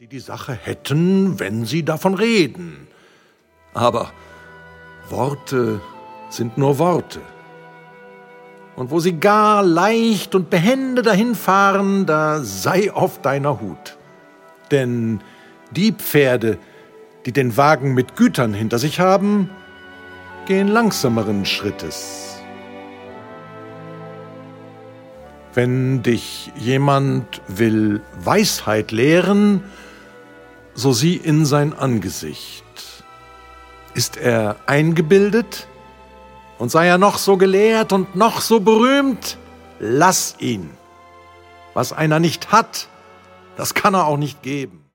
die die Sache hätten, wenn sie davon reden. Aber Worte sind nur Worte. Und wo sie gar leicht und behende dahinfahren, da sei auf deiner Hut. Denn die Pferde, die den Wagen mit Gütern hinter sich haben, gehen langsameren Schrittes. Wenn dich jemand will Weisheit lehren, so sieh in sein Angesicht. Ist er eingebildet? Und sei er noch so gelehrt und noch so berühmt, lass ihn. Was einer nicht hat, das kann er auch nicht geben.